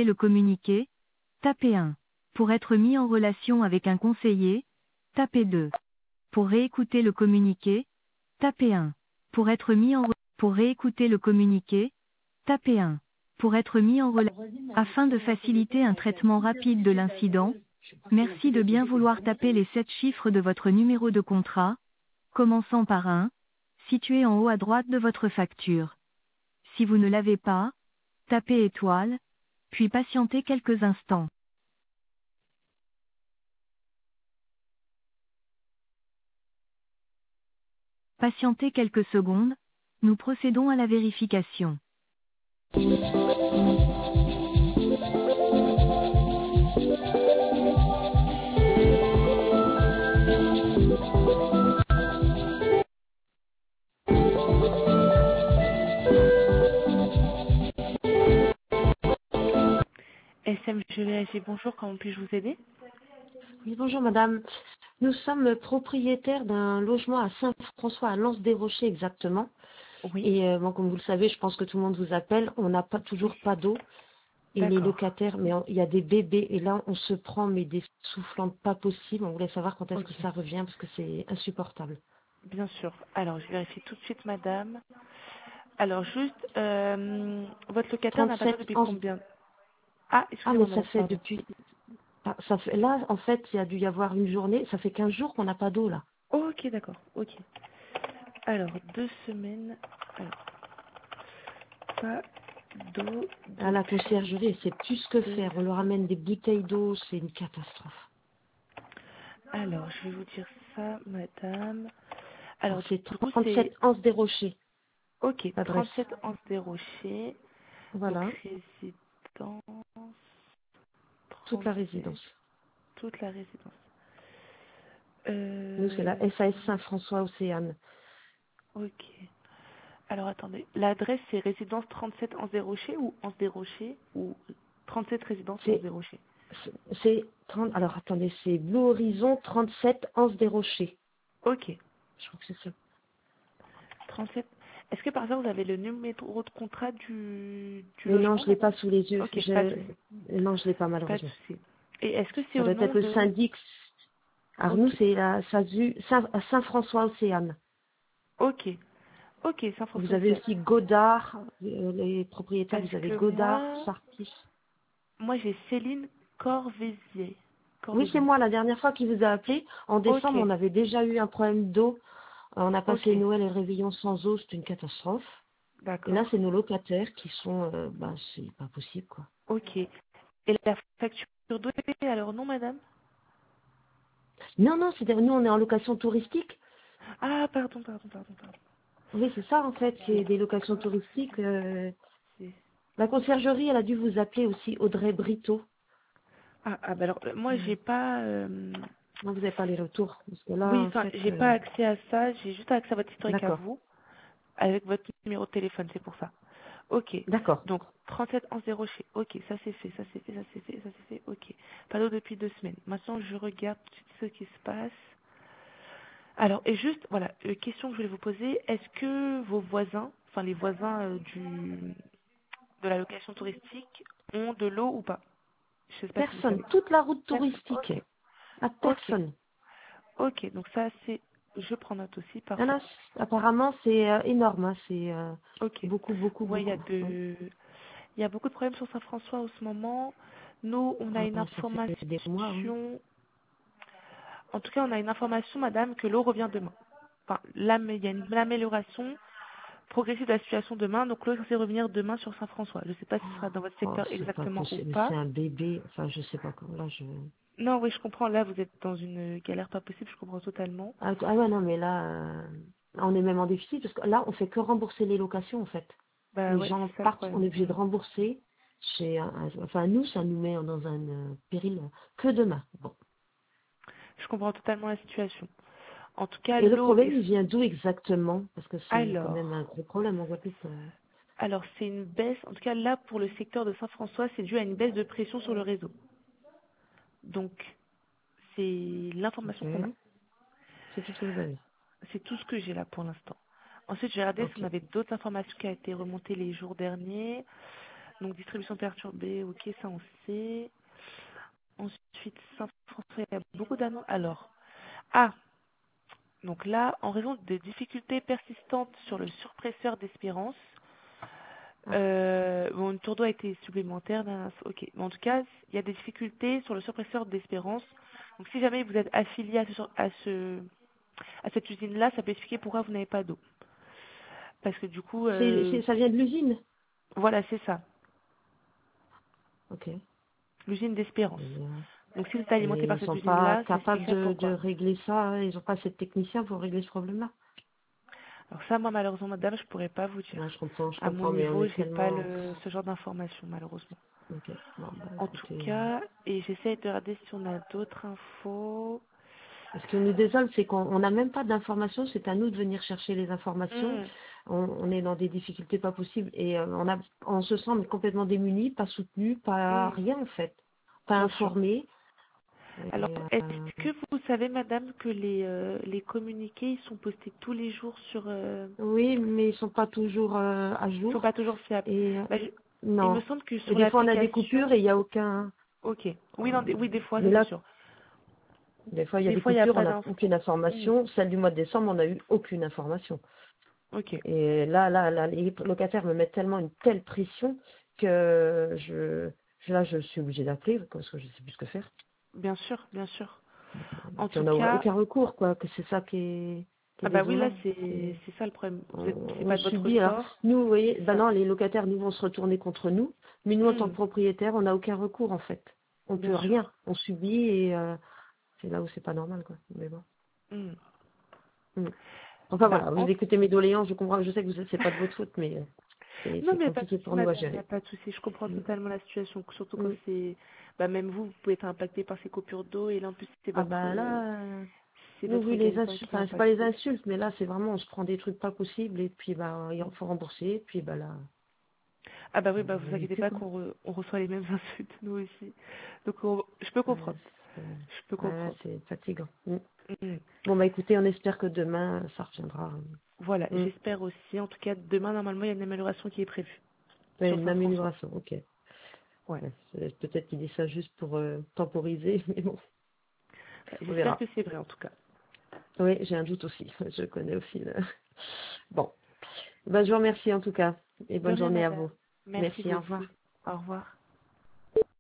le communiqué, tapez 1. Pour être mis en relation avec un conseiller, tapez 2. Pour réécouter le communiqué, tapez 1. Pour réécouter le communiqué, tapez 1. Pour être mis en relation. Afin de faciliter un traitement rapide de l'incident, merci de bien vouloir taper les 7 chiffres de votre numéro de contrat, commençant par 1, situé en haut à droite de votre facture. Si vous ne l'avez pas, tapez étoile, puis patientez quelques instants. Patientez quelques secondes, nous procédons à la vérification. SM Gelé, bonjour, comment puis-je vous aider? Oui, bonjour madame. Nous sommes propriétaires d'un logement à Saint-François, à Lens-des-Rochers exactement. Oui, Et bon, comme vous le savez, je pense que tout le monde vous appelle. On n'a pas toujours pas d'eau. Et les d'accord. locataires, mais il y a des bébés. Et là, on se prend mais des soufflantes pas possibles. On voulait savoir quand est-ce Ok, que ça revient parce que c'est insupportable. bien sûr. Alors, je vérifie tout de suite, madame. Alors, juste, votre locataire n'a pas d'eau 37 depuis ans. combien? Ah, Ah, mais excusez-moi, ça madame, fait pardon. depuis. Ah, ça fait là, en fait, il y a dû y avoir une journée. Ça fait 15 jours qu'on n'a pas d'eau là. Ok, d'accord, ok. Alors, 2 semaines. Alors, pas d'eau À la depuis conciergerie, c'est plus que 2. faire. On leur amène des bouteilles d'eau, c'est une catastrophe. Alors, je vais vous dire ça, madame. Alors, Alors, c'est du coup, 37 c'est... Anse des Rochers, Ok, l'adresse. 37 Anse des Rochers. Donc, Voilà, résidence toute la 37, résidence. toute la résidence. Nous, c'est la SAS Euh, Saint-François Océane. ok. Alors, attendez. L'adresse, c'est résidence 37 Anse des Rochers ou Anse des Rochers ou 37 résidence Anse C'est, des Rochers? c'est 30, alors attendez, c'est Blue Horizon 37 Anse des Rochers. Ok. Je crois que c'est ça. 37. Est-ce que par hasard, vous avez le numéro de contrat du Mais non, logement, je l'ai pas madame? sous les yeux. Ok, pas de souci. Non, je l'ai pas Pas de malheureusement. souci. Et est-ce que c'est Ça au doit nom être le de... syndic. Alors nous, Ok. c'est la Saint-François Océane. Ok. Ok, Vous Saint-François avez aussi. aussi Godard, les propriétaires, Parce vous avez que Godard, moi, Sartis. j'ai Céline Corvézier. Oui, c'est Corvézier. moi, la dernière fois qui vous a appelé. En Ok. décembre, on avait déjà eu un problème d'eau. On a Ok. passé Noël et le réveillon sans eau, c'est une catastrophe. Et là, D'accord. c'est nos locataires qui sont, c'est pas possible, quoi. Ok. Et la facture d'eau est alors non, madame? Non, non, nous, on est en location touristique. Ah, pardon. Oui, c'est ça, en fait, Ok. c'est des locations touristiques. C'est- La conciergerie, elle a dû vous appeler aussi, Audrey Brito. bah alors, moi, Hmm. j'ai pas... Non, vous n'avez pas les retours, parce que là, Oui, en enfin, fait, j'ai pas accès à ça. J'ai juste accès à votre historique à d'accord, vous, avec votre numéro de téléphone, c'est pour ça. Ok. d'accord. Donc, 37 11 0 chez. Ok, ça c'est fait, ça c'est fait, ça c'est fait, ça c'est fait. Ok. Pas d'eau depuis 2 semaines. Maintenant, je regarde tout de suite ce qui se passe. Alors, et juste, voilà, question que je voulais vous poser. Est-ce que vos voisins, enfin les voisins de la location touristique, ont de l'eau ou pas? Je sais pas si vous Personne, savez. toute la route Personne. touristique, Ok. à Ok. personne. Ok. Donc ça, c'est... Je prends note aussi. Non, Parfait. non, apparemment, c'est énorme, hein, c'est Ok. beaucoup, beaucoup, Ouais, beaucoup. Oui. il y a beaucoup de problèmes sur Saint-François en ce moment. Nous, on a Ah, une ça fait des mois, oui. information. En tout cas, on a une information, madame, que l'eau revient demain. Enfin, il y a une amélioration progressive de la situation demain. Donc, l'eau est censée revenir demain sur Saint-François. Je ne sais pas si ce sera dans votre Oh, secteur c'est pas exactement ou possible, pas. c'est un bébé, enfin, je sais pas comment, là, je... Non, oui, je comprends. Là, vous êtes dans une galère pas possible. Je comprends totalement. Ouais, non, mais là, on est même en déficit, parce que là, on fait que rembourser les locations, en fait. Bah Les ouais, gens c'est ça le partent, problème. on est obligé de rembourser. Enfin, nous, ça nous met dans un péril que demain. Bon. Je comprends totalement la situation. En tout cas, Et le l'eau problème, est... il vient d'où exactement? Parce que c'est quand même Alors, un gros problème en Guadeloupe. c'est une baisse. En tout cas, là, pour le secteur de Saint-François, c'est dû à une baisse de pression sur le réseau. Donc, c'est l'information Ok. qu'on a. C'est tout ce que vous avez. C'est tout ce que j'ai là pour l'instant. Ensuite, j'ai regardé si on Ok. avait d'autres informations qui ont été remontées les jours derniers. Donc distribution perturbée, ok, ça on sait. Ensuite, Saint-François, il y a beaucoup d'annonces. Alors, donc là, en raison de difficultés persistantes sur le surpresseur d'Espérance, bon, une tour d'eau a été supplémentaire. Ok. Mais en tout cas, il y a des difficultés sur le surpresseur d'Espérance. Donc, si jamais vous êtes affilié à cette usine-là, ça peut expliquer pourquoi vous n'avez pas d'eau. Parce que du coup, Ça vient de l'usine? voilà, c'est ça, Ok. l'usine d'Espérance. Et, Donc, si vous êtes alimenté et par ils cette sont pas usine-là, ça capables expliquerait de pourquoi. régler ça, hein. Ils n'ont pas assez de techniciens pour régler ce problème-là. Alors ça, moi, malheureusement, madame, je pourrais pas vous Ouais, dire. je À mon comprends, mais on niveau, est j'ai pas tellement... ce genre d'informations, malheureusement. Ok, bon, bah En tout écoutez... cas, et j'essaie de regarder si on a d'autres infos. Ce qui nous désole, c'est qu'on n'a même pas d'informations, c'est à nous de venir chercher les informations. Hmm, On est dans des difficultés pas possibles et on se sent complètement démunis, pas soutenus, pas hmm, rien en fait, pas bien sûr. informés. Alors, Et, est-ce que vous savez, madame, que les communiqués, ils sont postés tous les jours sur... oui, mais ils sont pas toujours à ils sont jour. pas toujours fiables. Et Bah, il me non. semble que Et sur des fois on a des coupures l'application... et il y a aucun. Ok. Oui, non, oui, des fois, Mais ça c'est là, sûr. des fois il y a Des des fois, il n'y a coupures, on pas n'a d'infos. aucune Hmm, information. Celle du mois de décembre, on n'a eu aucune information. ok. Et là, les locataires me mettent tellement une telle pression que là, je suis obligée d'appeler parce que je sais plus ce que faire. Bien sûr, bien sûr. Et En puis tout on n'a cas, aucun recours, quoi, que c'est ça qui est ah bah oui, là, désolant. c'est ça le problème. C'est On pas de votre subit, alors, ressort. nous, vous voyez, C'est ben ça. non, les locataires, nous, vont se retourner contre nous, mais nous, en tant Hmm, que propriétaires, on n'a aucun recours, en fait. On bien peut rien. sûr. On subit et c'est là où c'est pas normal, quoi. Mais bon. Hmm. Mm. Enfin Bah, voilà, vous écoutez mes doléances, je comprends, je sais que c'est pas de votre faute, mais non, c'est mais il n'y a pas de compliqué souci, pour nous à madame, il n'y a gérer. pas de souci. Je comprends Mm. totalement la situation, surtout quand Mm. c'est... Bah, même vous pouvez être impacté par ces coupures d'eau, et là, en plus, Ah bah là, c'est vous, votre vu les gagne-pain insultes, qui est enfin c'est pas les impacté. insultes, mais là c'est vraiment, on se prend des trucs pas possibles et puis bah il faut rembourser, et puis bah là, Ah bah oui, bah on vous vit inquiétez plus pas quoi. on reçoit les mêmes insultes, nous aussi. Donc, je peux Ouais, comprendre. Je peux ouais, comprendre. c'est fatigant. Mm. Hmm. Bon bah écoutez, on espère que demain ça reviendra. Voilà, Mm. j'espère aussi. En tout cas, demain, normalement, il y a une amélioration qui est prévue Ouais, sur une Saint-François. amélioration, ok. Ouais. Ouais, peut-être qu'il dit ça juste pour temporiser, mais bon, on J'espère verra. que c'est vrai, en tout cas. Oui, j'ai un doute aussi, je connais aussi. Bon, bah, je vous remercie en tout cas et De bonne rien, journée à madame. vous. Merci, Merci, vous au revoir. aussi. Au revoir.